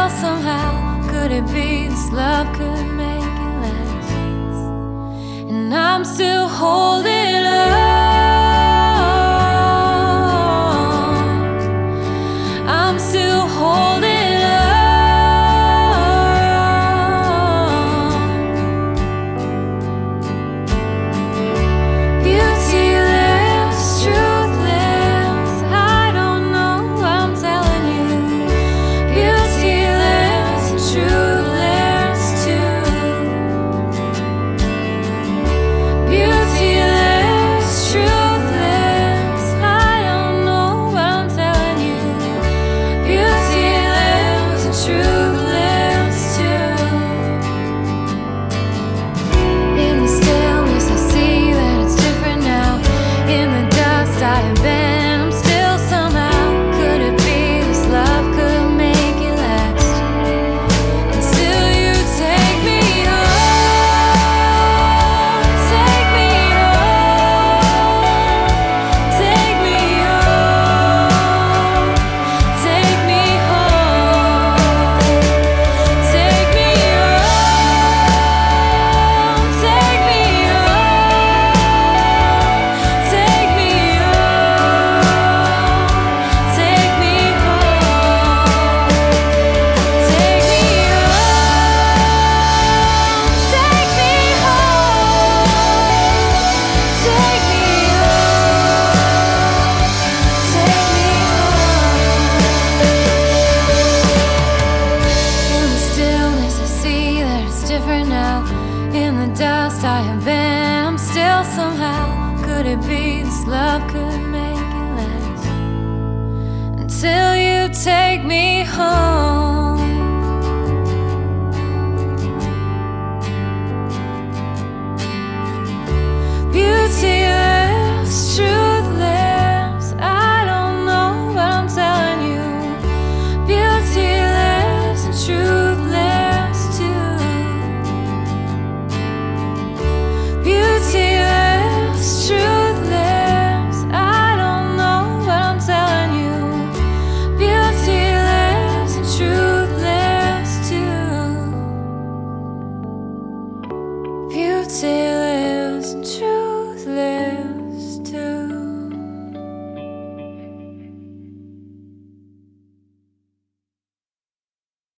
still somehow, could it be this love could make it last? And I'm still holding on, I'm still holding on. Beautyless, truthless, I don't know what I'm telling you. Beautyless and truthless too. Beautyless, truthless, I don't know what I'm telling you. Beautyless and truthless too. In the stillness I see that it's different now. In the dust I have been, I'm still somehow. Could it be this love could make it last? Until you take me home, take me home, take me home, take me home, take me home, take me home, take me home, take me home, take me In the stillness I see that it's different now. In the dust I have been, I'm still somehow. Could it be this love could make it last? Until you take me home. Beautyless, truthless, I don't know what I'm telling you. Beautyless and truthless too. Beautyless, truthless, I don't know what I'm telling you. Beautyless and truthless too. Beautyless and truthless.